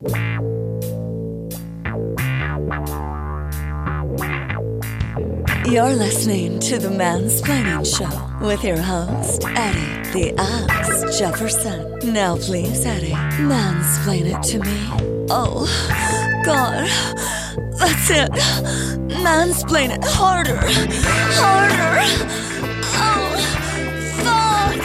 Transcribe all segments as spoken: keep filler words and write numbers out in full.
You're listening to The Mansplaining Show with your host, Eddie the Axe Jefferson. Now please, Eddie, mansplain it to me. Oh, God. That's it. Mansplain it harder. Harder. Oh, fuck.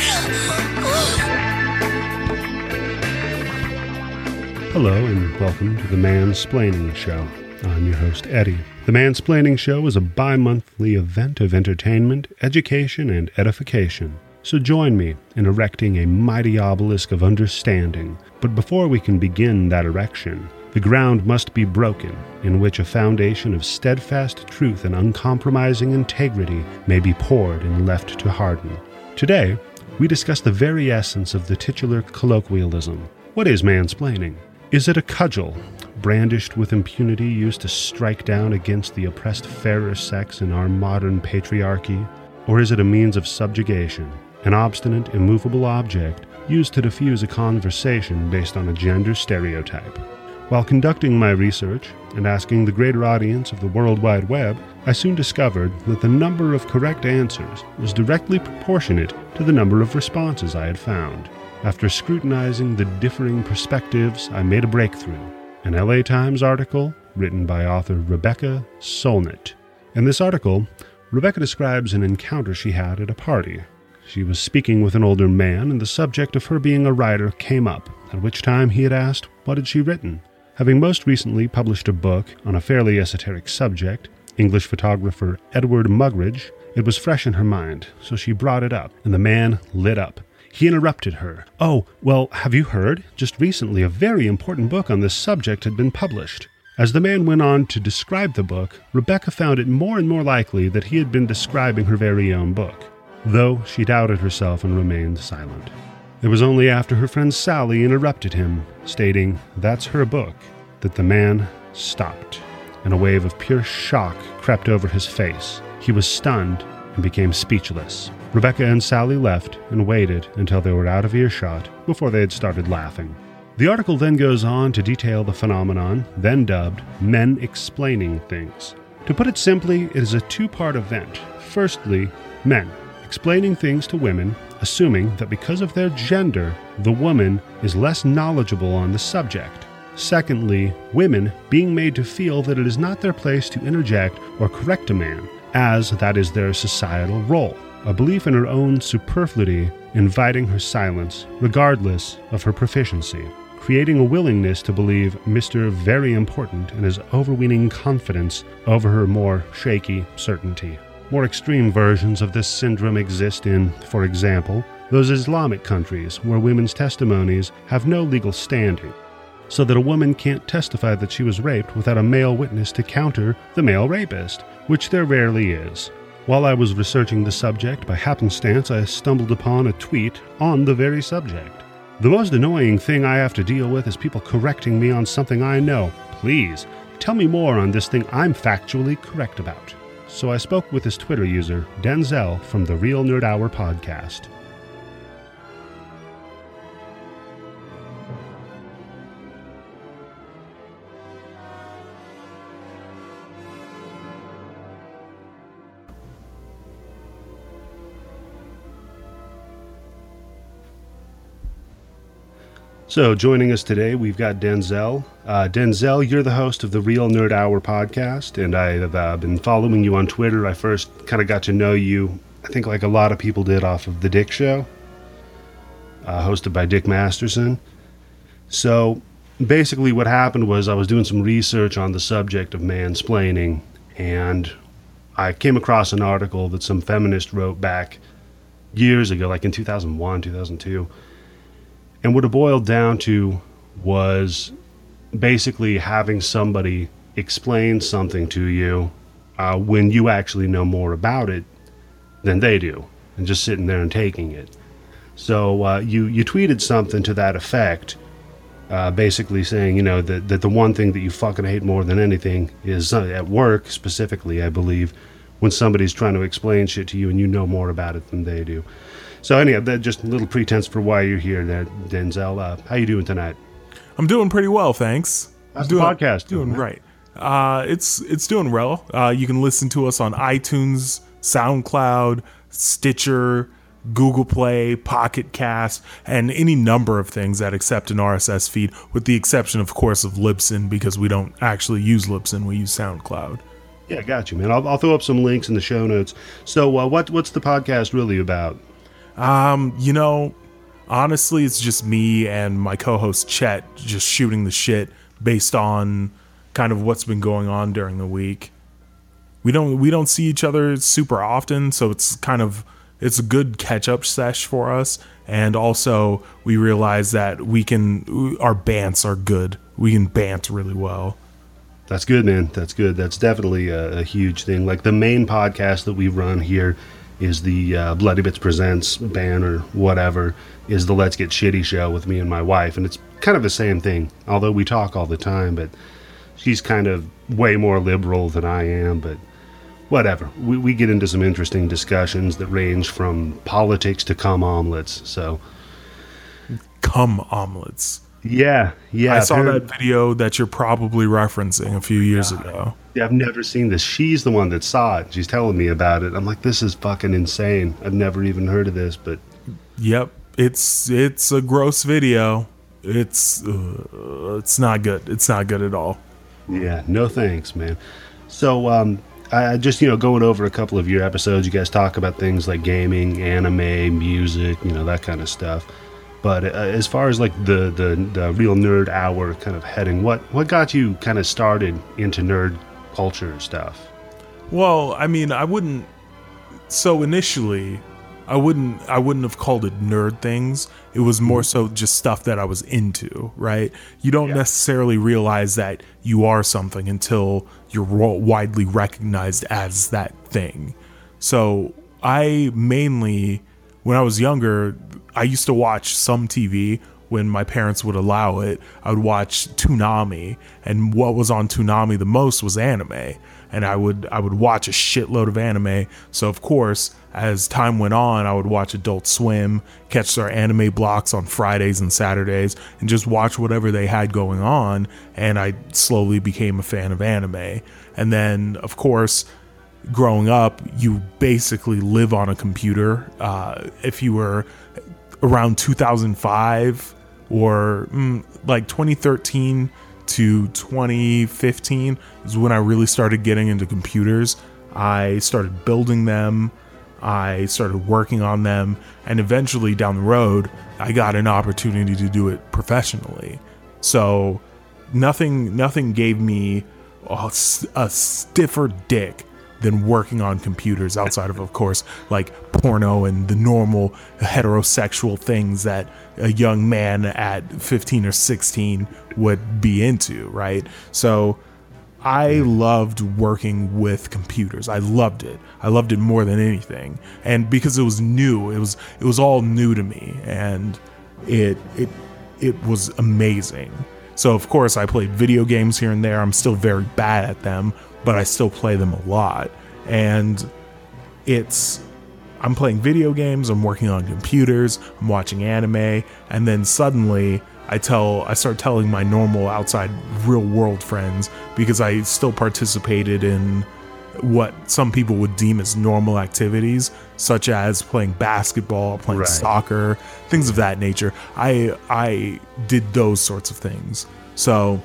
Oh. Hello and welcome to The Mansplaining Show. I'm your host, Eddie. The Mansplaining Show is a bi-monthly event of entertainment, education, and edification. So join me in erecting a mighty obelisk of understanding. But before we can begin that erection, the ground must be broken, in which a foundation of steadfast truth and uncompromising integrity may be poured and left to harden. Today, we discuss the very essence of the titular colloquialism. What is mansplaining? Is it a cudgel, brandished with impunity, used to strike down against the oppressed fairer sex in our modern patriarchy? Or is it a means of subjugation, an obstinate, immovable object used to diffuse a conversation based on a gender stereotype? While conducting my research and asking the greater audience of the World Wide Web, I soon discovered that the number of correct answers was directly proportionate to the number of responses I had found. After scrutinizing the differing perspectives, I made a breakthrough. An L A Times article written by author Rebecca Solnit. In this article, Rebecca describes an encounter she had at a party. She was speaking with an older man, and the subject of her being a writer came up, at which time he had asked, what had she written? Having most recently published a book on a fairly esoteric subject, English photographer Edward Muggeridge, it was fresh in her mind, so she brought it up, and the man lit up. He interrupted her. Oh, well, have you heard? Just recently a very important book on this subject had been published. As the man went on to describe the book, Rebecca found it more and more likely that he had been describing her very own book, though she doubted herself and remained silent. It was only after her friend Sally interrupted him, stating, that's her book, that the man stopped, and a wave of pure shock crept over his face. He was stunned and became speechless. Rebecca and Sally left and waited until they were out of earshot before they had started laughing. The article then goes on to detail the phenomenon, then dubbed Men Explaining Things. To put it simply, it is a two-part event. Firstly, men explaining things to women, assuming that because of their gender, the woman is less knowledgeable on the subject. Secondly, women being made to feel that it is not their place to interject or correct a man, as that is their societal role. A belief in her own superfluity, inviting her silence, regardless of her proficiency, creating a willingness to believe Mister Very Important and his overweening confidence over her more shaky certainty. More extreme versions of this syndrome exist in, for example, those Islamic countries where women's testimonies have no legal standing, so that a woman can't testify that she was raped without a male witness to counter the male rapist, which there rarely is. While I was researching the subject, by happenstance I stumbled upon a tweet on the very subject. The most annoying thing I have to deal with is people correcting me on something I know. Please, tell me more on this thing I'm factually correct about. So I spoke with this Twitter user, Denzel, from the Real Nerd Hour podcast. So joining us today, we've got Denzel. Uh, Denzel, you're the host of the Real Nerd Hour podcast, and I have uh, been following you on Twitter. I first kind of got to know you, I think like a lot of people did, off of The Dick Show, uh, hosted by Dick Masterson. So basically what happened was I was doing some research on the subject of mansplaining, and I came across an article that some feminist wrote back years ago, like in two thousand one, two thousand two. And what it boiled down to was basically having somebody explain something to you uh, when you actually know more about it than they do, and just sitting there and taking it. So uh, you, you tweeted something to that effect, uh, basically saying, you know, that, that the one thing that you fucking hate more than anything is uh, at work specifically, I believe, when somebody's trying to explain shit to you and you know more about it than they do. So anyhow, that just a little pretense for why you're here there, Denzel. Uh, how you doing tonight? I'm doing pretty well, thanks. How's doing, the podcast doing? Doing Right. Uh, it's it's doing well. Uh, you can listen to us on iTunes, SoundCloud, Stitcher, Google Play, Pocket Cast, and any number of things that accept an R S S feed, with the exception, of course, of Libsyn, because we don't actually use Libsyn. We use SoundCloud. Yeah, got you, man. I'll, I'll throw up some links in the show notes. So uh, what what's the podcast really about? Um, you know, honestly, it's just me and my co-host Chet just shooting the shit based on kind of what's been going on during the week. We don't we don't see each other super often, so it's kind of it's a good catch-up sesh for us. And also, we realize that we can our bants are good. We can bant really well. That's good, man. That's good. That's definitely a, a huge thing. Like the main podcast that we run here is the uh, Bloody Bits Presents ban or whatever, is the Let's Get Shitty show with me and my wife. And it's kind of the same thing, although we talk all the time, but she's kind of way more liberal than I am, but whatever. We, we get into some interesting discussions that range from politics to cum omelets, so. Cum omelets. Yeah, yeah. I saw that video that you're probably referencing a few years God. ago. Yeah, I've never seen this. She's the one that saw it. She's telling me about it. I'm like, this is fucking insane. I've never even heard of this, but yep, it's it's a gross video. It's uh, it's not good. It's not good at all. Yeah, no thanks, man. So, um, I just, you know, going over a couple of your episodes, you guys talk about things like gaming, anime, music, you know, that kind of stuff. But uh, as far as like the, the, the real nerd hour kind of heading, what, what got you kind of started into nerd culture stuff? Well, I mean, I wouldn't. So initially, I wouldn't. I wouldn't have called it nerd things. It was more so just stuff that I was into. Right? You don't Yeah. necessarily realize that you are something until you're ro- widely recognized as that thing. So I mainly, when I was younger, I used to watch some T V when my parents would allow it. I would watch Toonami, and what was on Toonami the most was anime. And I would I would watch a shitload of anime. So of course, as time went on, I would watch Adult Swim, catch their anime blocks on Fridays and Saturdays, and just watch whatever they had going on. And I slowly became a fan of anime. And then, of course, growing up, you basically live on a computer. Uh, if you were around two thousand five or mm, like twenty thirteen to twenty fifteen is when I really started getting into computers. I started building them, I started working on them, and eventually down the road I got an opportunity to do it professionally. So nothing nothing gave me a, a stiffer dick than working on computers, outside of, of course, like porno and the normal heterosexual things that a young man at fifteen or sixteen would be into, right? So I loved working with computers. I loved it. I loved it more than anything. And because it was new, it was it was all new to me, and it it it was amazing. So of course I played video games here and there. I'm still very bad at them, but I still play them a lot. And it's, I'm playing video games, I'm working on computers, I'm watching anime, and then suddenly I tell, I start telling my normal outside real world friends, because I still participated in what some people would deem as normal activities, such as playing basketball, playing Right. soccer, things of that nature. I I did those sorts of things. So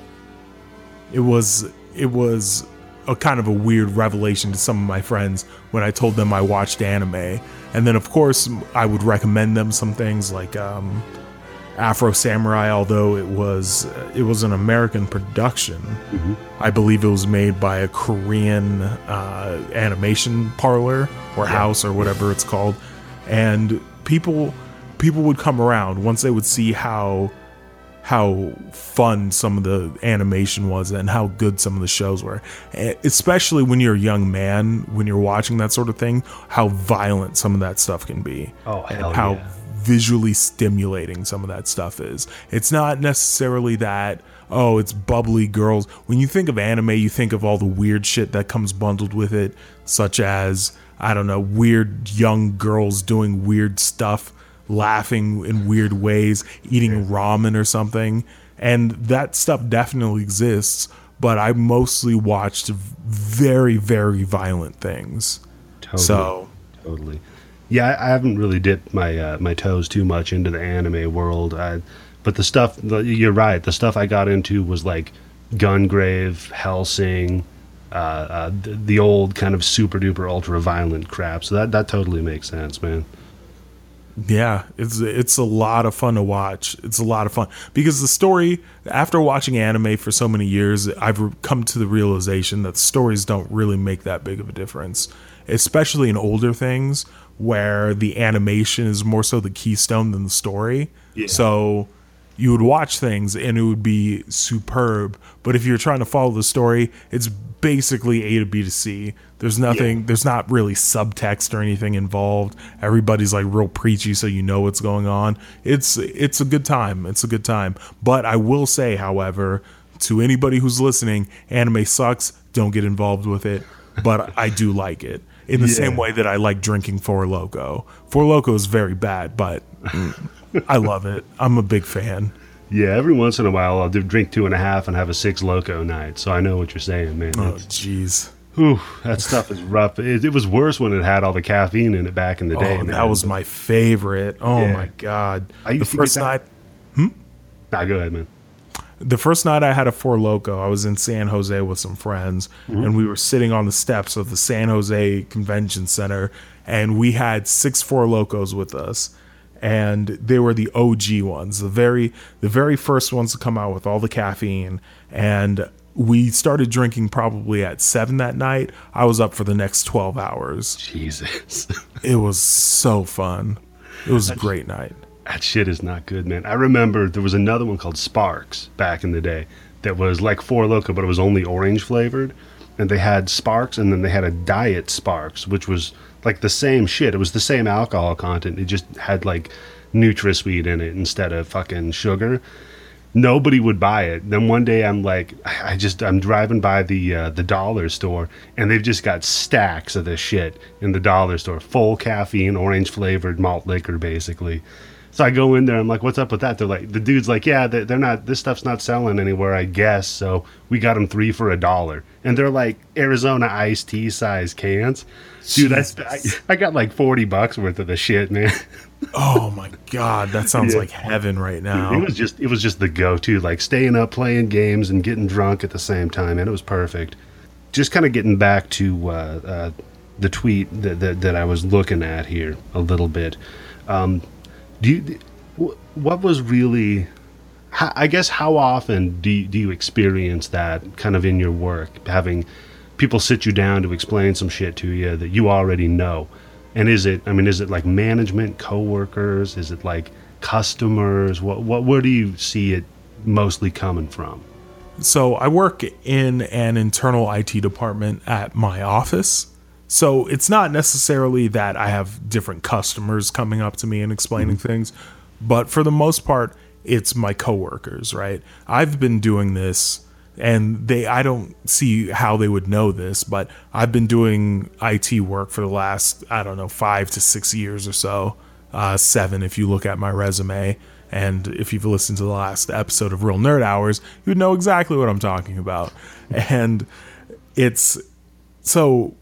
it was it was a kind of a weird revelation to some of my friends when I told them I watched anime. And then of course I would recommend them some things like um, Afro Samurai, although it was it was an American production. Mm-hmm. I believe it was made by a Korean uh, animation parlor or house or whatever it's called. And people people would come around once they would see how how fun some of the animation was and how good some of the shows were, especially when you're a young man, when you're watching that sort of thing, how violent some of that stuff can be. Oh, hell and how yeah. visually stimulating some of that stuff is. It's not necessarily that, oh, it's bubbly girls. When you think of anime, you think of all the weird shit that comes bundled with it, such as, I don't know, weird young girls doing weird stuff, laughing in weird ways, eating ramen or something. And that stuff definitely exists, but I mostly watched very, very violent things. Totally. So, totally. Yeah, I, I haven't really dipped my uh, my toes too much into the anime world. I, but the stuff, the, you're right. The stuff I got into was like Gungrave, Hellsing, uh, uh, the, the old kind of super duper ultra violent crap. So that that totally makes sense, man. Yeah, it's it's a lot of fun to watch. It's a lot of fun because the story, after watching anime for so many years, I've come to the realization that stories don't really make that big of a difference, especially in older things where the animation is more so the keystone than the story. Yeah. So you would watch things and it would be superb, but if you're trying to follow the story, it's basically A to B to C. There's nothing, yeah. there's not really subtext or anything involved. Everybody's like real preachy, so you know what's going on. It's it's a good time. It's a good time. But I will say, however, to anybody who's listening, anime sucks. Don't get involved with it. But I do like it in the yeah. same way that I like drinking Four Loko. Four Loko is very bad, but I love it. I'm a big fan. Yeah, every once in a while I'll do, drink two and a half and have a six Loco night. So I know what you're saying, man. Oh, jeez. Whew, that stuff is rough. It, it was worse when it had all the caffeine in it back in the day. Oh, that was my favorite. Oh, yeah. my God. I used the first night. Hmm? Nah, go ahead, man. The first night I had a Four Loko, I was in San Jose with some friends, mm-hmm. and we were sitting on the steps of the San Jose Convention Center, and we had six Four Lokos with us. And they were the O G ones, the very the very first ones to come out with all the caffeine. And we started drinking probably at seven that night. I was up for the next twelve hours. Jesus. It was so fun. It was a great night. That shit is not good, man. I remember there was another one called Sparks back in the day that was like Four Loko, but it was only orange flavored. And they had Sparks, and then they had a Diet Sparks, which was like the same shit. It was the same alcohol content. It just had like NutraSweet in it instead of fucking sugar. Nobody would buy it. Then one day I'm like, I just, I'm driving by the uh, the dollar store, and they've just got stacks of this shit in the dollar store. Full caffeine, orange flavored malt liquor, basically. So I go in there, I'm like, what's up with that? They're like, the dude's like, yeah, they're not, this stuff's not selling anywhere, I guess. So we got them three for a dollar. And they're like Arizona iced tea size cans. Dude, that's, I, I got like forty bucks worth of the shit, man. Oh my God. That sounds yeah. like heaven right now. It was just, it was just the go-to, like staying up, playing games and getting drunk at the same time. And it was perfect. Just kind of getting back to uh, uh, the tweet that, that, that I was looking at here a little bit. Um, Do you, what was really, I guess, how often do you, do you experience that kind of in your work, having people sit you down to explain some shit to you that you already know? And is it, I mean, is it like management, coworkers? Is it like customers? What, what, where do you see it mostly coming from? So I work in an internal I T department at my office. So it's not necessarily that I have different customers coming up to me and explaining mm-hmm. things, but for the most part, it's my coworkers, right? I've been doing this, and they I don't see how they would know this, but I've been doing I T work for the last, I don't know, five to six years or so, uh, seven if you look at my resume. And if you've listened to the last episode of Real Nerd Hours, you would know exactly what I'm talking about. And it's so...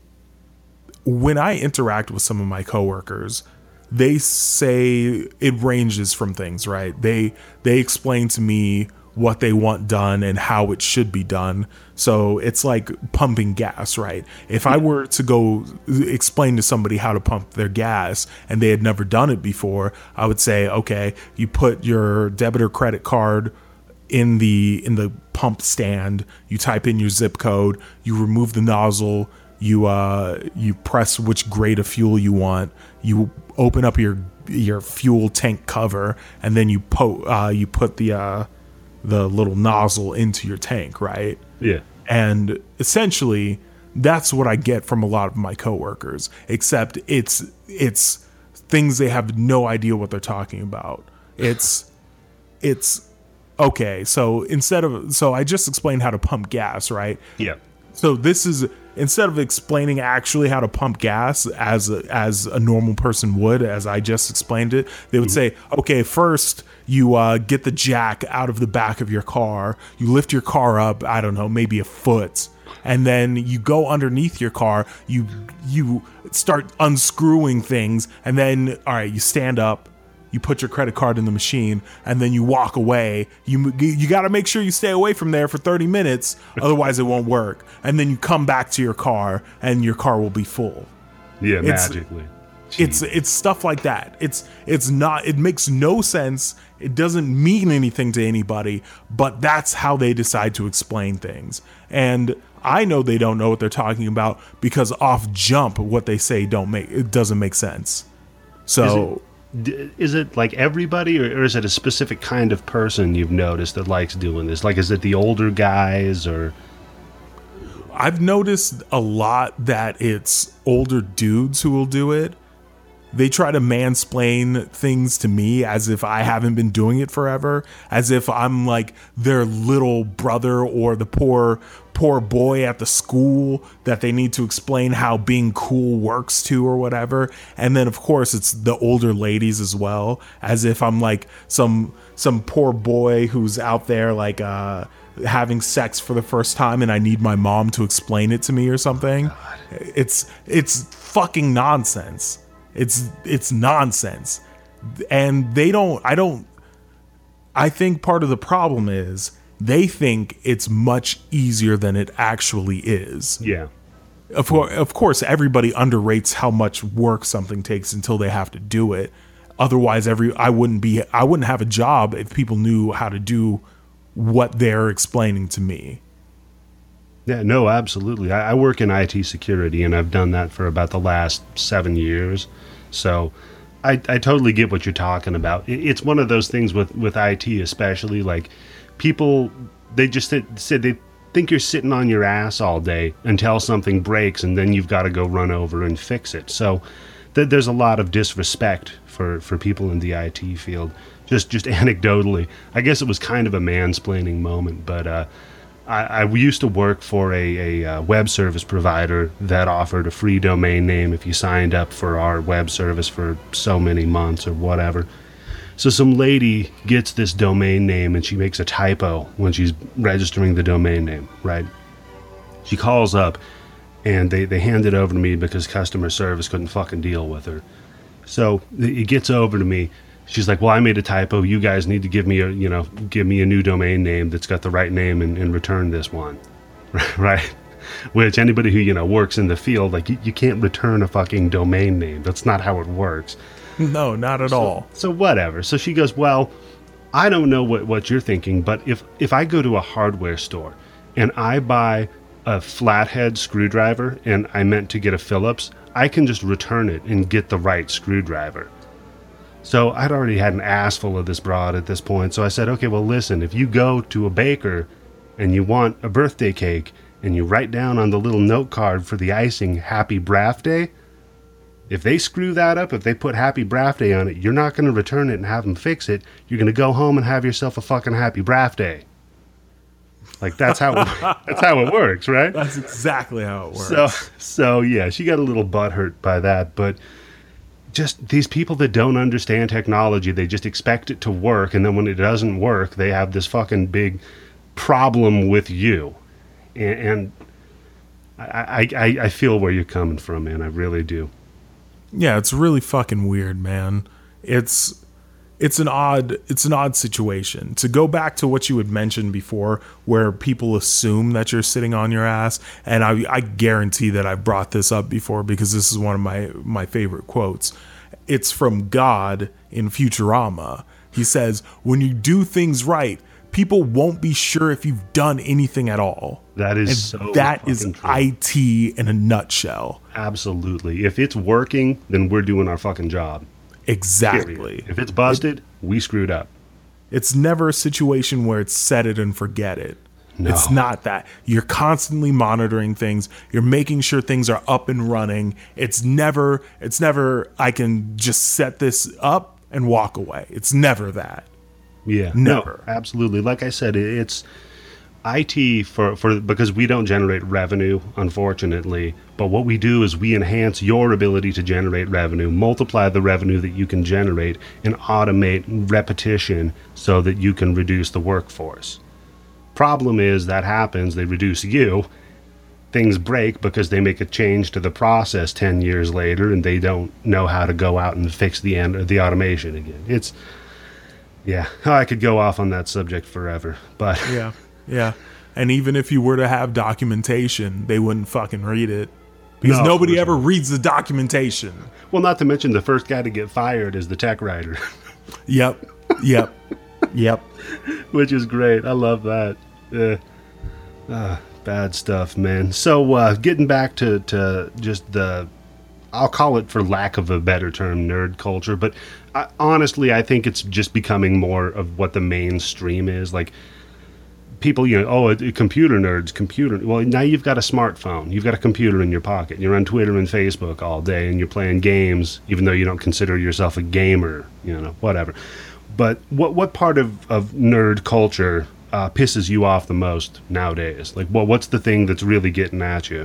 when I interact with some of my coworkers, they say it ranges from things, right? They they explain to me what they want done and how it should be done. So it's like pumping gas, right? If I were to go explain to somebody how to pump their gas and they had never done it before, I would say, okay, you put your debit or credit card in the in the pump stand, you type in your zip code, you remove the nozzle, You uh you press which grade of fuel you want. You open up your your fuel tank cover, and then you po- uh you put the uh the little nozzle into your tank, right? Yeah. And essentially, that's what I get from a lot of my coworkers. Except it's it's things they have no idea what they're talking about. It's it's okay. So instead of so I just explained how to pump gas, right? Yeah. So this is instead of explaining actually how to pump gas as a, as a normal person would, as I just explained it, they would say, okay, first you uh, get the jack out of the back of your car, you lift your car up, I don't know, maybe a foot, and then you go underneath your car, you you start unscrewing things, and then, all right, you stand up, you put your credit card in the machine, and then you walk away. You you got to make sure you stay away from there for thirty minutes, otherwise it won't work. And then you come back to your car, and your car will be full. Yeah, it's, magically. It's it's stuff like that. It's it's not. It makes no sense. It doesn't mean anything to anybody. But that's how they decide to explain things. And I know they don't know what they're talking about because off jump, what they say don't make it doesn't make sense. So. Is it like everybody, or is it a specific kind of person you've noticed that likes doing this? Like, is it the older guys, or? I've noticed a lot that it's older dudes who will do it. They try to mansplain things to me as if I haven't been doing it forever, as if I'm like their little brother or the poor poor boy at the school that they need to explain how being cool works to or whatever. And then of course it's the older ladies as well, as if I'm like some some poor boy who's out there like uh having sex for the first time and I need my mom to explain it to me or something. God. It's it's fucking nonsense. It's it's nonsense. And they don't I don't I think part of the problem is they think it's much easier than it actually is. Yeah. Of, of course, everybody underrates how much work something takes until they have to do it. Otherwise, every I wouldn't be I wouldn't have a job if people knew how to do what they're explaining to me. Yeah, no, absolutely. I, I work in I T security, and I've done that for about the last seven years. So I, I totally get what you're talking about. It, it's one of those things with, with I T especially, like people, they just said they think you're sitting on your ass all day until something breaks, and then you've got to go run over and fix it. So th- there's a lot of disrespect for, for people in the I T field. Just just anecdotally, I guess it was kind of a mansplaining moment, but uh, I, I used to work for a, a, a web service provider that offered a free domain name if you signed up for our web service for so many months or whatever. So some lady gets this domain name and she makes a typo when she's registering the domain name, right? She calls up and they, they hand it over to me because customer service couldn't fucking deal with her. So it gets over to me. She's like, well, I made a typo. You guys need to give me a, you know, give me a new domain name that's got the right name and, and return this one. Right? Which anybody who, you know, works in the field, like you, you can't return a fucking domain name. That's not how it works. No, not at so, all. So whatever. So she goes, well, I don't know what, what you're thinking, but if, if I go to a hardware store and I buy a flathead screwdriver and I meant to get a Phillips, I can just return it and get the right screwdriver. So I'd already had an ass full of this broad at this point. So I said, okay, well, listen, if you go to a baker and you want a birthday cake and you write down on the little note card for the icing, Happy Braff Day, if they screw that up, if they put Happy Braff Day on it, you're not going to return it and have them fix it. You're going to go home and have yourself a fucking Happy Braff Day. Like, that's how it, that's how it works, right? That's exactly how it works. So, so yeah, she got a little butthurt by that, but just these people that don't understand technology, they just expect it to work, and then when it doesn't work, they have this fucking big problem with you. And, and I, I, I feel where you're coming from, man. I really do. Yeah, it's really fucking weird, man. It's it's an odd it's an odd situation. To go back to what you had mentioned before, where people assume that you're sitting on your ass, and I, I guarantee that I've brought this up before because this is one of my, my favorite quotes. It's from God in Futurama. He says, when you do things right, people won't be sure if you've done anything at all. That is and so that is true. I T in a nutshell. Absolutely. If it's working, then we're doing our fucking job. Exactly. Period. If it's busted, it, we screwed up. It's never a situation where it's set it and forget it. No. It's not that. You're constantly monitoring things. You're making sure things are up and running. It's never, it's never, I can just set this up and walk away. It's never that. Yeah. Never. No, absolutely. Like I said, it's I T for, for because we don't generate revenue, unfortunately, but what we do is we enhance your ability to generate revenue, multiply the revenue that you can generate, and automate repetition so that you can reduce the workforce. Problem is that happens, they reduce you, things break because they make a change to the process ten years later and they don't know how to go out and fix the end the automation again. It's, yeah, I could go off on that subject forever, but... Yeah. Yeah. And even if you were to have documentation, they wouldn't fucking read it. Because No, nobody of course ever not. reads the documentation. Well, not to mention the first guy to get fired is the tech writer, Yep. Yep. Yep. which is great. I love that. Uh, uh, bad stuff, man. So uh, getting back to, to just the, I'll call it, for lack of a better term, nerd culture. But I, honestly, I think it's just becoming more of what the mainstream is. Like, people, you know, oh, it, it, computer nerds, computer. Well, now you've got a smartphone. You've got a computer in your pocket. You're on Twitter and Facebook all day, and you're playing games, even though you don't consider yourself a gamer, you know, whatever. But what what part of, of nerd culture uh, pisses you off the most nowadays? Like, well, what's the thing that's really getting at you?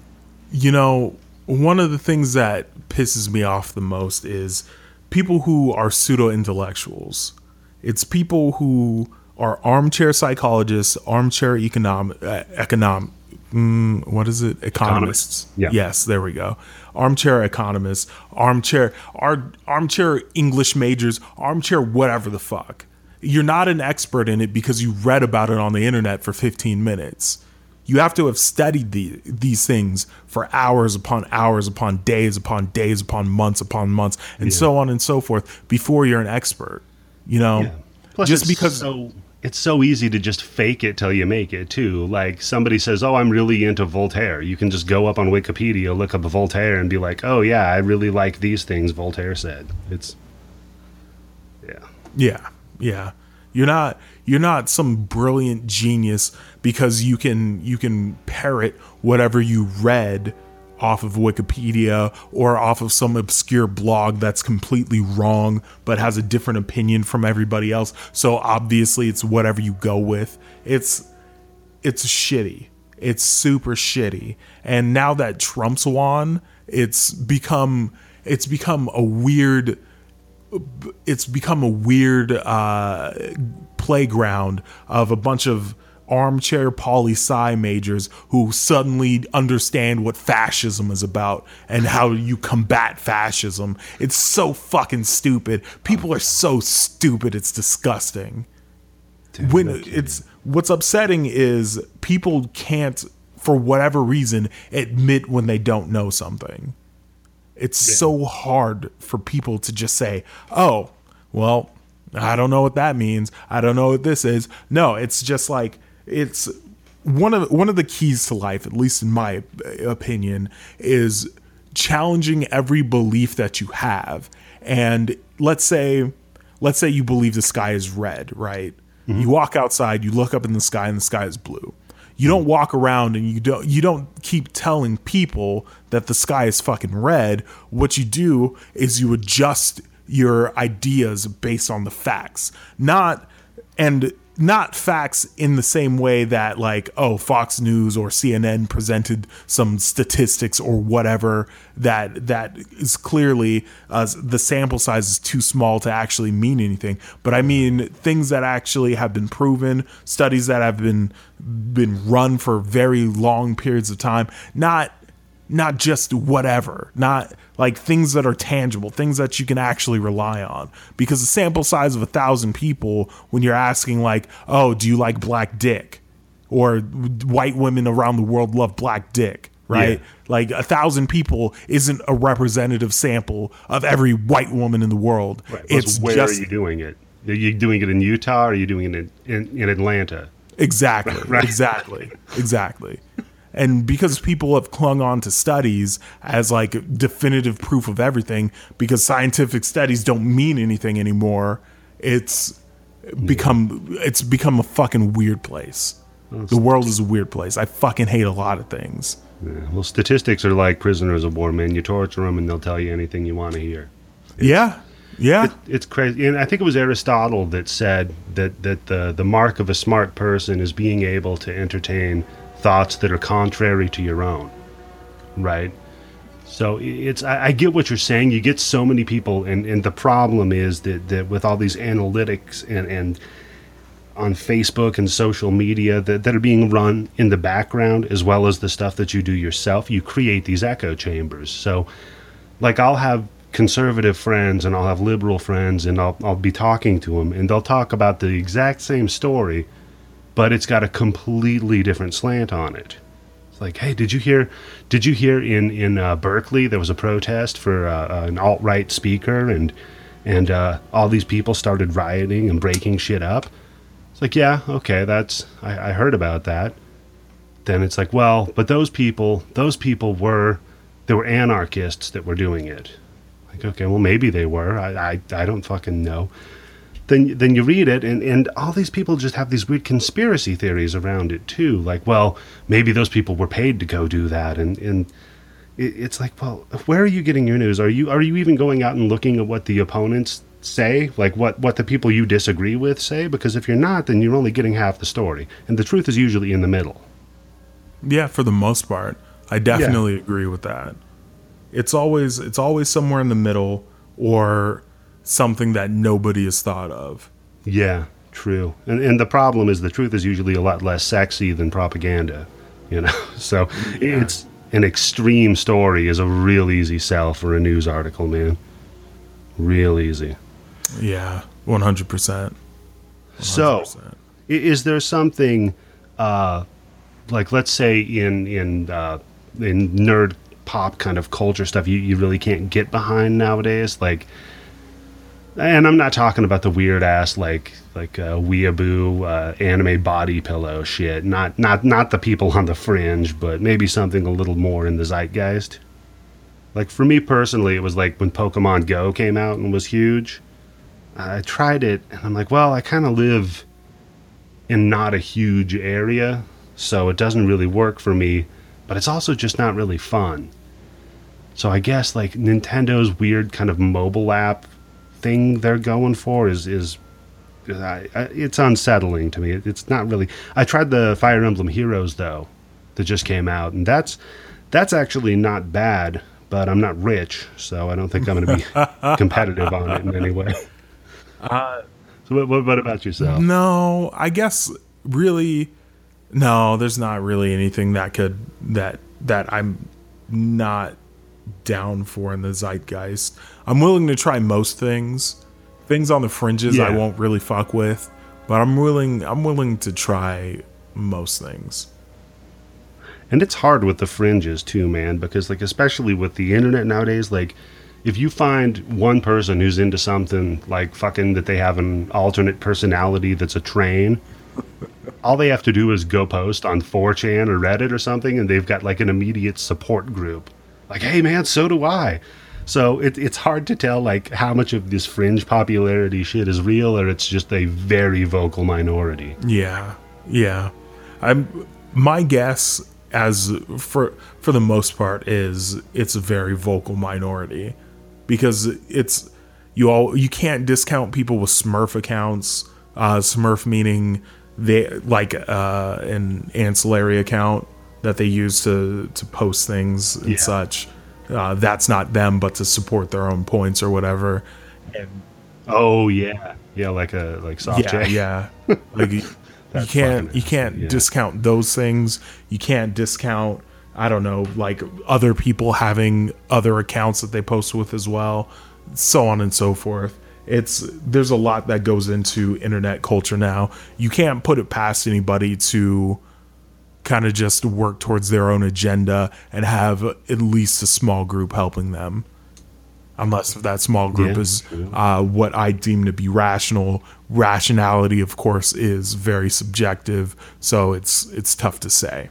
You know, one of the things that pisses me off the most is people who are pseudo-intellectuals. It's people who are armchair psychologists, armchair economic, uh, econom, mm, what is it? Economists. Yeah. Yes, there we go. Armchair economists, armchair, ar, armchair English majors, armchair whatever the fuck. You're not an expert in it because you read about it on the internet for fifteen minutes. You have to have studied the, these things for hours upon hours upon days upon days upon months upon months and Yeah. so on and so forth before you're an expert. You know, Yeah. Plus, just it's because so it's so easy to just fake it till you make it too. Like, somebody says, "Oh, I'm really into Voltaire." You can just go up on Wikipedia, look up Voltaire, and be like, "Oh yeah, I really like these things Voltaire said." It's yeah, Yeah, yeah. You're not you're not some brilliant genius because you can you can parrot whatever you read off of Wikipedia or off of some obscure blog that's completely wrong but has a different opinion from everybody else. So obviously it's whatever you go with. It's it's shitty. It's super shitty. And now that Trump's won, it's become it's become a weird it's become a weird uh, playground of a bunch of armchair poli-sci majors who suddenly understand what fascism is about and how you combat fascism. It's so fucking stupid. People are so stupid. It's disgusting. Dude, When no kidding. it's what's upsetting is people can't, for whatever reason, admit when they don't know something. It's Yeah. so hard for people to just say, oh, well, I don't know what that means. I don't know what this is. No, it's just like, it's one of one of the keys to life, at least in my opinion, is challenging every belief that you have. And let's say, let's say you believe the sky is red, right? Mm-hmm. You walk outside, you look up in the sky, and the sky is blue. You don't walk around and you don't you don't keep telling people that the sky is fucking red. What you do is you adjust your ideas based on the facts. Not and not facts in the same way that, like, oh, Fox News or C N N presented some statistics or whatever that that is clearly uh, the sample size is too small to actually mean anything. But I mean things that actually have been proven, studies that have been been run for very long periods of time, not not just whatever, not like things that are tangible, things that you can actually rely on. Because the sample size of a thousand people, when you're asking like, oh, do you like black dick? Or white women around the world love black dick, right? Yeah. Like a thousand people isn't a representative sample of every white woman in the world. right. Plus, It's where just are you doing it? Are you doing it in Utah or are you doing it in, in, in Atlanta? Exactly. Right. Exactly. Exactly. And because people have clung on to studies as like definitive proof of everything, because scientific studies don't mean anything anymore, it's become it's become a fucking weird place. The world is a weird place. I fucking hate a lot of things. Yeah. Well, statistics are like prisoners of war, man. You torture them and they'll tell you anything you want to hear. Yeah. Yeah. It, it's crazy. And I think it was Aristotle that said that, that the, the mark of a smart person is being able to entertain thoughts that are contrary to your own. Right? So it's, I, I get what you're saying. You get so many people, and, and the problem is that, that with all these analytics and, and on Facebook and social media that, that are being run in the background, as well as the stuff that you do yourself, you create these echo chambers. So like I'll have conservative friends and I'll have liberal friends, and I'll, I'll be talking to them, and they'll talk about the exact same story, but it's got a completely different slant on it. Like, hey, did you hear? Did you hear in in uh, Berkeley there was a protest for uh, an alt-right speaker, and and uh, all these people started rioting and breaking shit up? It's like, yeah, okay, that's I, I heard about that. Then it's like, well, but those people, those people were there were anarchists that were doing it. Like, okay, well, maybe they were. I I, I don't fucking know. Then then you read it, and, and all these people just have these weird conspiracy theories around it, too. Like, well, maybe those people were paid to go do that. And, and it, it's like, well, where are you getting your news? Are you are you even going out and looking at what the opponents say? Like, what, what the people you disagree with say? Because if you're not, then you're only getting half the story. And the truth is usually in the middle. Yeah, for the most part. I definitely Yeah. agree with that. It's always it's always somewhere in the middle, or something that nobody has thought of. Yeah, true. And and the problem is the truth is usually a lot less sexy than propaganda, you know? So Yeah. it's an extreme story is a real easy sell for a news article, man. Real easy. Yeah, one hundred percent. So, i- is there something, uh, like, let's say in in uh, in nerd pop kind of culture stuff you, you really can't get behind nowadays? Like, and I'm not talking about the weird ass like like uh, weeaboo uh, anime body pillow shit. Not not not the people on the fringe, but maybe something a little more in the zeitgeist. Like for me personally, it was like when Pokemon Go came out and was huge. I tried it, and I'm like, well, I kind of live in not a huge area, so it doesn't really work for me, but it's also just not really fun. So I guess like Nintendo's weird kind of mobile app thing they're going for is is I, I, it's unsettling to me. It, it's not really. I tried the Fire Emblem Heroes though, that just came out, and that's that's actually not bad. But I'm not rich, so I don't think I'm going to be competitive on it in any way. Uh, so what, what, what about yourself? No, I guess really, no. There's not really anything that could that that I'm not down for in the zeitgeist. I'm willing to try most things. Things on the fringes I Yeah. won't really fuck with, but I'm willing. I'm willing to try most things. And it's hard with the fringes too, man, because like especially with the internet nowadays, like if you find one person who's into something like fucking that they have an alternate personality that's a train, all they have to do is go post on four chan or Reddit or something, and they've got like an immediate support group. Like, hey man, so do I. So it, it's hard to tell like how much of this fringe popularity shit is real or it's just a very vocal minority. Yeah, yeah. I'm my guess, as for for the most part, is it's a very vocal minority, because it's you all you can't discount people with Smurf accounts. Uh, Smurf meaning they like uh, an ancillary account that they use to to post things and Yeah. such. Uh, that's not them, but to support their own points or whatever. And Oh yeah, yeah, like a like soft yeah, J. yeah. Like you, you That's can't fucking you can't interesting, yeah. discount those things. You can't discount, I don't know, like other people having other accounts that they post with as well, so on and so forth. It's there's a lot that goes into internet culture now. You can't put it past anybody to kind of just work towards their own agenda and have at least a small group helping them. Unless that small group Yeah, is true. uh, what I deem to be rational. Rationality, of course, is very subjective, so it's it's tough to say.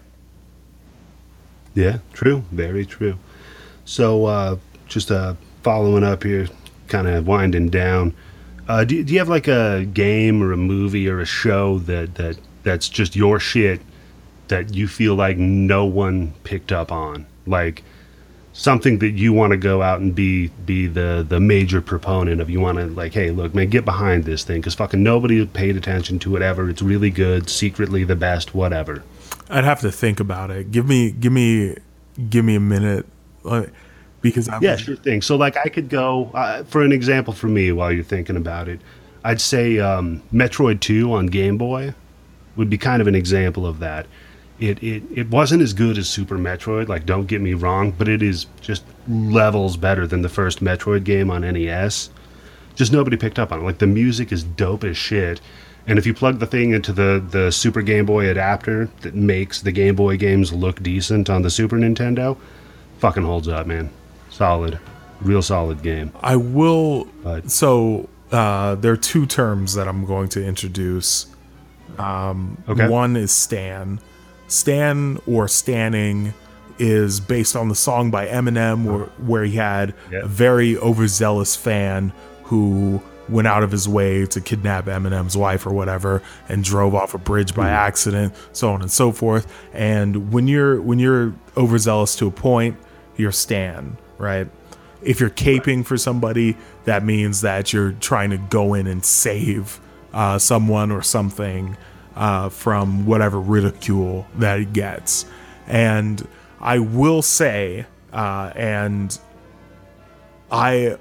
Yeah, true. Very true. So, uh, just uh, following up here, kind of winding down. Uh, do, do you have like a game or a movie or a show that, that that's just your shit that you feel like no one picked up on? Like something that you want to go out and be be the the major proponent of. You want to like, hey, look, man, get behind this thing, because fucking nobody paid attention to it ever. It's really good, secretly the best, whatever. I'd have to think about it. Give me, give me, give me a minute, like, because I'm, yeah, sure thing. So like, I could go uh, for an example for me while you're thinking about it. I'd say um, Metroid two on Game Boy would be kind of an example of that. It, it it wasn't as good as Super Metroid, like, don't get me wrong, but it is just levels better than the first Metroid game on N E S. Just nobody picked up on it. Like, the music is dope as shit, and if you plug the thing into the, the Super Game Boy adapter that makes the Game Boy games look decent on the Super Nintendo, fucking holds up, man. Solid. Real solid game. I will... But, so, uh, there are two terms that I'm going to introduce. Um, okay. One is Stan. Stan or Stanning is based on the song by Eminem where, where he had yep. a very overzealous fan who went out of his way to kidnap Eminem's wife or whatever and drove off a bridge by mm. accident, so on and so forth. And when you're when you're overzealous to a point, you're Stan, right? If you're caping for somebody, that means that you're trying to go in and save uh, someone or something Uh, from whatever ridicule that he gets. And I will say, uh, and I,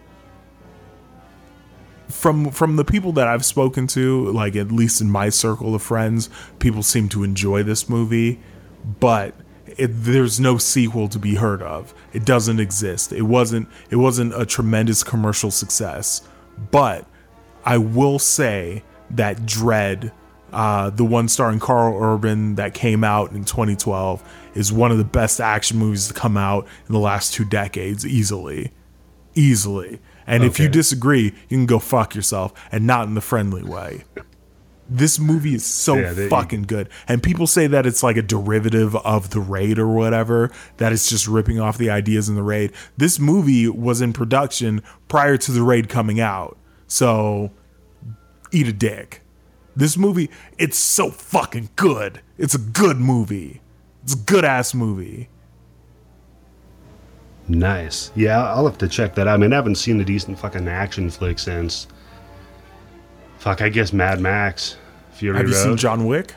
from from the people that I've spoken to, like at least in my circle of friends, people seem to enjoy this movie, but it, there's no sequel to be heard of. It doesn't exist. It wasn't. It wasn't a tremendous commercial success. But I will say that Dredd, Uh, the one starring Carl Urban that came out in twenty twelve, is one of the best action movies to come out in the last two decades, easily. Easily. And okay. if you disagree, you can go fuck yourself, and not in the friendly way. This movie is so yeah, they, fucking good. And people say that it's like a derivative of The Raid or whatever, that it's just ripping off the ideas in The Raid. This movie was in production prior to The Raid coming out. So, eat a dick. This movie, it's so fucking good. It's a good movie. It's a good-ass movie. Nice. Yeah, I'll have to check that out. I mean, I haven't seen a decent fucking action flick since... Fuck, I guess Mad Max. Fury Have you Road. seen John Wick?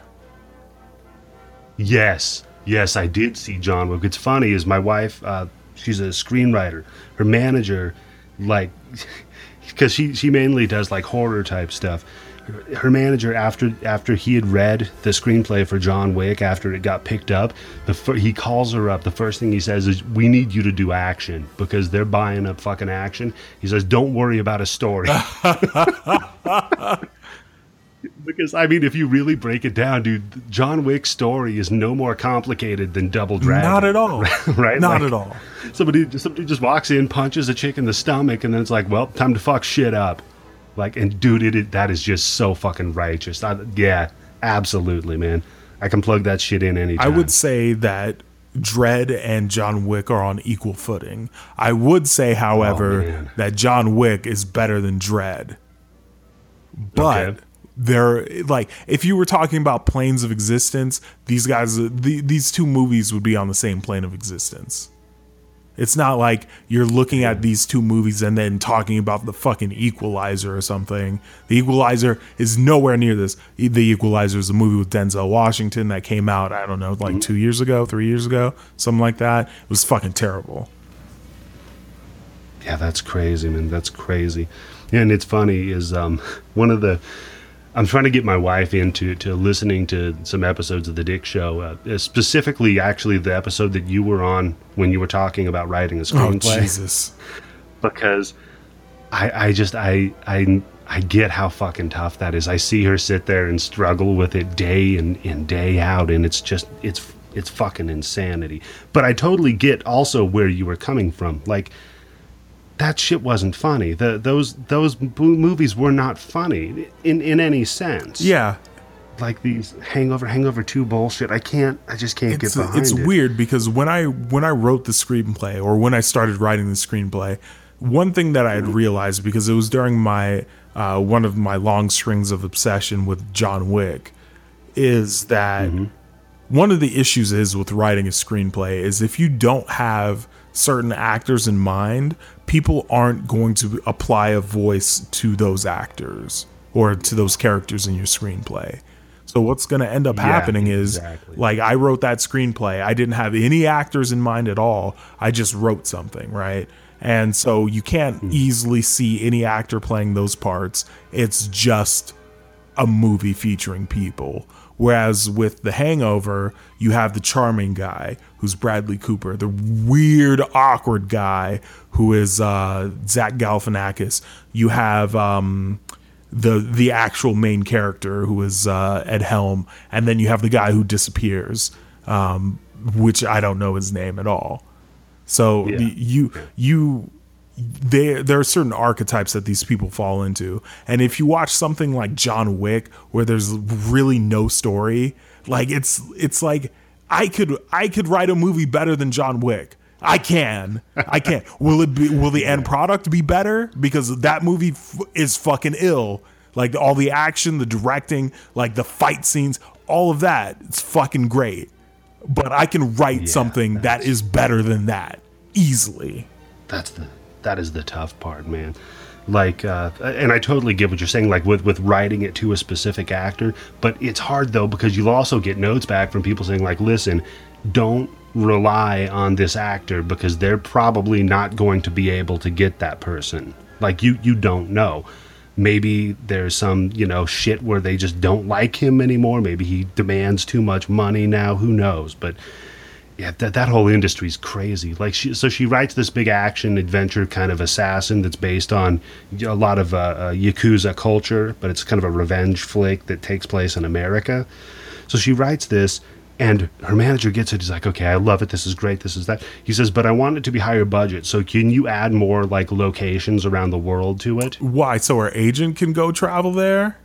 Yes. Yes, I did see John Wick. It's funny, is my wife, uh, she's a screenwriter. Her manager, like... Because she, she mainly does, like, horror-type stuff. Her manager, after after he had read the screenplay for John Wick, after it got picked up, the fir- he calls her up. The first thing he says is, "We need you to do action because they're buying up fucking action." He says, "Don't worry about a story." Because I mean, if you really break it down, dude, John Wick's story is no more complicated than Double Dragon. Not at all. Right? Not like, at all. Somebody somebody just walks in, punches a chick in the stomach, and then it's like, well, time to fuck shit up. Like, and dude, it, it that is just so fucking righteous. I, yeah, absolutely, man. I can plug that shit in anytime. I would say that Dredd and John Wick are on equal footing. I would say, however, oh, that John Wick is better than Dredd. But okay. they're like, if you were talking about planes of existence, these guys, the, these two movies would be on the same plane of existence. It's not like you're looking at these two movies and then talking about the fucking Equalizer or something. The Equalizer is nowhere near this. The Equalizer is a movie with Denzel Washington that came out, I don't know, like two years ago, three years ago, something like that. It was fucking terrible. Yeah, that's crazy, man. That's crazy. And it's funny is um, one of the... I'm trying to get my wife into to listening to some episodes of The Dick Show, uh, specifically, actually, the episode that you were on when you were talking about writing a screenplay. Oh, Jesus. Because I, I just, I, I, I get how fucking tough that is. I see her sit there and struggle with it day in and day out, and it's just, it's, it's fucking insanity. But I totally get also where you were coming from. Like, that shit wasn't funny. The those those movies were not funny in, in any sense. Yeah. Like these Hangover, Hangover two bullshit. I can't, I just can't it's, get behind it's it. It's weird because when I when I wrote the screenplay or when I started writing the screenplay, one thing that I had realized, because it was during my uh, one of my long strings of obsession with John Wick, is that mm-hmm. one of the issues is with writing a screenplay is if you don't have certain actors in mind, people aren't going to apply a voice to those actors or to those characters in your screenplay. So what's going to end up yeah, happening is, exactly. like, I wrote that screenplay. I didn't have any actors in mind at all. I just wrote something, right? And so you can't mm. easily see any actor playing those parts. It's just a movie featuring people. Whereas with The Hangover, you have the charming guy, who's Bradley Cooper, the weird, awkward guy, who is uh, Zach Galifianakis. You have um, the the actual main character, who is uh, Ed Helm, and then you have the guy who disappears, um, which I don't know his name at all. So yeah. you you there there are certain archetypes that these people fall into, and if you watch something like John Wick, where there's really no story, like it's it's like I could I could write a movie better than John Wick. I can. I can. Will it be? Will the end product be better? Because that movie f- is fucking ill. Like all the action, the directing, like the fight scenes, all of that, it's fucking great. But I can write yeah, something that is better than that easily. That's the that is the tough part, man. Like, uh, and I totally get what you're saying, like with, with writing it to a specific actor, but it's hard though, because you'll also get notes back from people saying like, listen, don't rely on this actor because they're probably not going to be able to get that person. Like you, you don't know. Maybe there's some, you know, shit where they just don't like him anymore. Maybe he demands too much money now. Who knows? But yeah, that that whole industry's crazy. Like she, so she writes this big action adventure kind of assassin that's based on a lot of uh, uh, Yakuza culture, but it's kind of a revenge flick that takes place in America. So she writes this, and her manager gets it. He's like, okay, I love it. This is great. This is that. He says, but I want it to be higher budget. So can you add more like locations around the world to it? Why? So our agent can go travel there?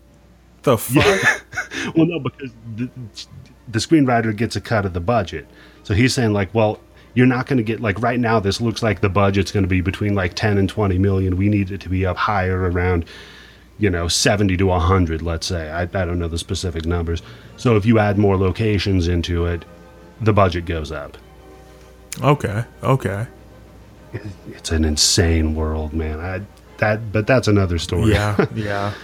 The fuck? Yeah. Well, no, because the, the screenwriter gets a cut of the budget. So he's saying like, well, you're not going to get like right now. This looks like the budget's going to be between like ten and twenty million. We need it to be up higher around, you know, seventy to a hundred, let's say. I, I don't know the specific numbers. So if you add more locations into it, the budget goes up. Okay. Okay. It, it's an insane world, man. I, that, but that's another story. Yeah. Yeah.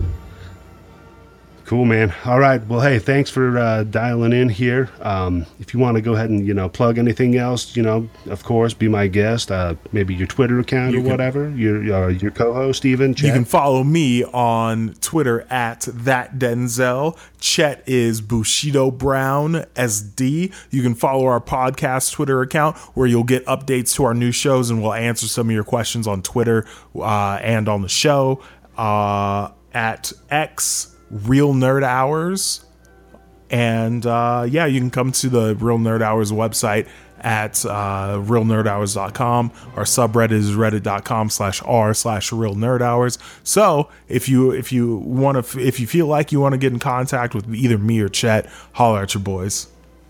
Cool, man. All right. Well, hey, thanks for uh, dialing in here. Um, if you want to go ahead and, you know, plug anything else, you know, of course, be my guest. Uh, maybe your Twitter account you or can, whatever. Your uh, your co-host, even. Chet. You can follow me on Twitter at that Denzel. Chet is Bushido Brown S D. You can follow our podcast Twitter account where you'll get updates to our new shows, and we'll answer some of your questions on Twitter uh, and on the show uh, at X. Real Nerd Hours, and uh yeah you can come to the Real Nerd Hours website at uh real nerd hours dot com. Our subreddit is reddit.com slash r slash real nerd hours. So if you if you want to if you feel like you want to get in contact with either me or Chet, holler at your boys.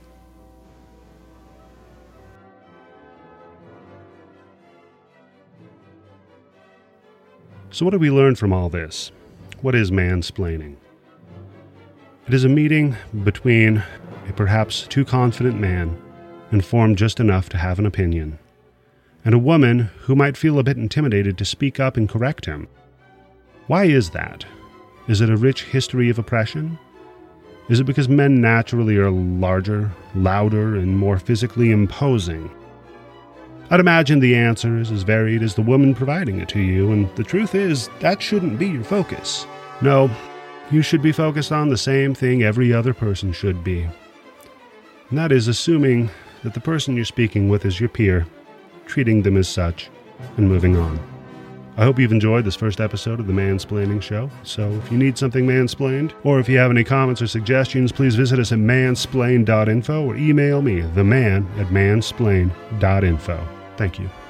So what did we learn from all this? What is mansplaining? It is a meeting between a perhaps too confident man, informed just enough to have an opinion, and a woman who might feel a bit intimidated to speak up and correct him. Why is that? Is it a rich history of oppression? Is it because men naturally are larger, louder, and more physically imposing? I'd imagine the answer is as varied as the woman providing it to you, and the truth is, that shouldn't be your focus. No, you should be focused on the same thing every other person should be. And that is assuming that the person you're speaking with is your peer, treating them as such, and moving on. I hope you've enjoyed this first episode of The Mansplaining Show. So if you need something mansplained, or if you have any comments or suggestions, please visit us at mansplain dot info or email me, theman at mansplain dot info. Thank you.